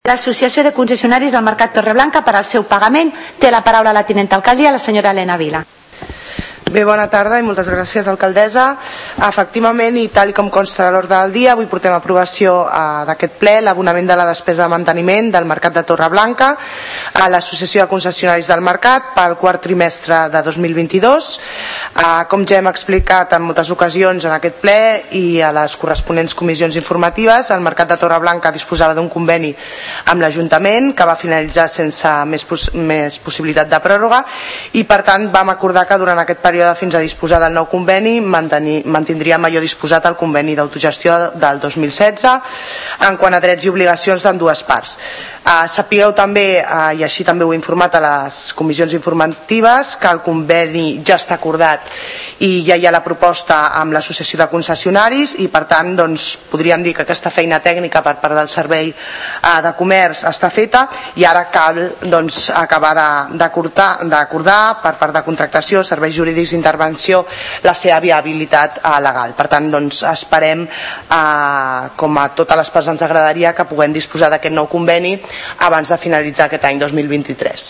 L'Associació de Concessionaris del Mercat Torreblanca per al seu pagament. Té la paraula la tinent d'alcaldia, la senyora Elena Vila. Bé, bona tarda i moltes gràcies, alcaldessa. Efectivament, i tal com consta a l'ordre del dia, avui portem a aprovació d'aquest ple l'abonament de la despesa de manteniment del Mercat de Torreblanca a l'Associació de Concessionaris del Mercat pel quart trimestre de 2022. Com ja hem explicat en moltes ocasions en aquest ple i a les corresponents comissions informatives, el Mercat de Torreblanca disposava d'un conveni amb l'Ajuntament que va finalitzar sense més possibilitat de pròrroga i, per tant, vam acordar que durant aquest període fins a disposar del nou conveni mantindríem allò disposat al conveni d'autogestió del 2016 en quant a drets i obligacions d'ambdues parts. Sapigueu també, i així també ho he informat a les comissions informatives, que el conveni ja està acordat i ja hi ha la proposta amb l'Associació de Concessionaris i, per tant, podríem dir que aquesta feina tècnica per part del Servei de Comerç està feta i ara cal acabar d'acordar per part de contractació, serveis jurídics d'intervenció, la seva viabilitat legal. Per tant, esperem, com a totes les parts ens agradaria, que puguem disposar d'aquest nou conveni abans de finalitzar aquest any 2023.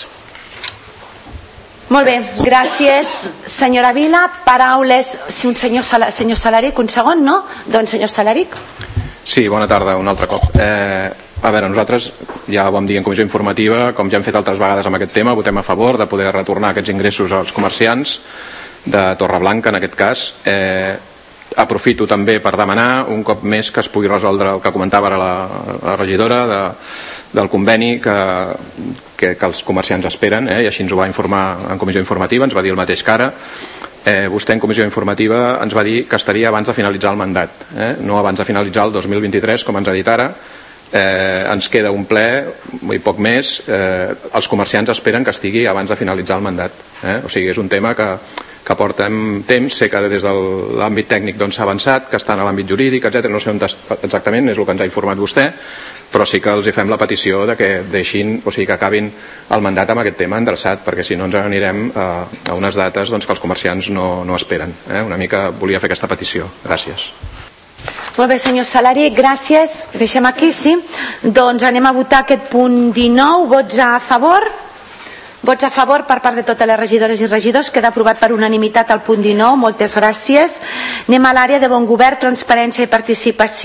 Molt bé, gràcies, senyora Vila. Paraules, si un senyor Salaric, un segon, no? Doncs senyor Salaric. Sí, bona tarda, un altre cop. A veure, nosaltres ja ho vam dir en comissió informativa, com ja hem fet altres vegades amb aquest tema, votem a favor de poder retornar aquests ingressos als comerciants de Torreblanca, en aquest cas. Aprofito també per demanar un cop més que es pugui resoldre el que comentava ara la regidora del conveni que els comerciants esperen, i així ens ho va informar en comissió informativa, ens va dir el mateix que ara. Vostè en comissió informativa ens va dir que estaria abans de finalitzar el mandat, no abans de finalitzar el 2023 com ens ha dit ara. Ens queda un ple i poc més. Els comerciants esperen que estigui abans de finalitzar el mandat, o sigui, és un tema que portem temps. Sé que des de l'àmbit tècnic s'ha avançat, que està en l'àmbit jurídic, etc. No sé on exactament, és el que ens ha informat vostè, però sí que els fem la petició de que deixin, o sigui, que acabin el mandat amb aquest tema endreçat, perquè si no ens anirem a unes dates que els comerciants no esperen. Una mica volia fer aquesta petició. Gràcies. Molt bé, senyor Salari, gràcies. Deixem aquí, sí. Doncs anem a votar aquest punt 19. Vots a favor? Vots a favor per part de totes les regidores i regidors. Queda aprovat per unanimitat el punt 19. Moltes gràcies. Anem a l'àrea de bon govern, transparència i participació.